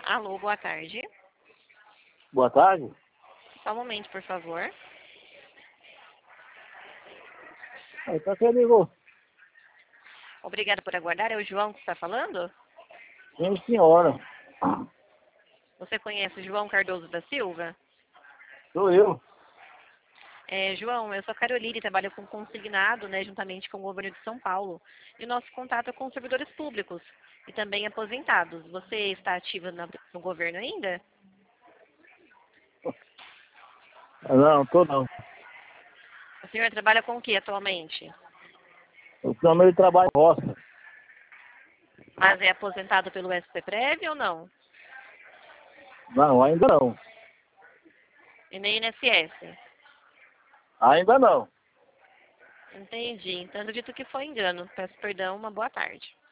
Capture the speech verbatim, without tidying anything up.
Alô, boa tarde. Boa tarde. Só um momento, por favor. Aí, tá quem ligou? Obrigada por aguardar. É o João que está falando? Sim, senhora. Você conhece o João Cardoso da Silva? Sou eu. É, João, eu sou a Caroline, trabalho com consignado, né, juntamente com o governo de São Paulo. E o nosso contato é com servidores públicos e também aposentados. Você está ativa na- no governo ainda? Não, tô não. O senhor trabalha com o que atualmente? Eu também trabalho em roça. Mas é aposentado pelo S P Prev ou não? Não, ainda não. E nem I N S S? Ainda não. Entendi. Então, eu acredito que foi engano. Peço perdão, uma boa tarde.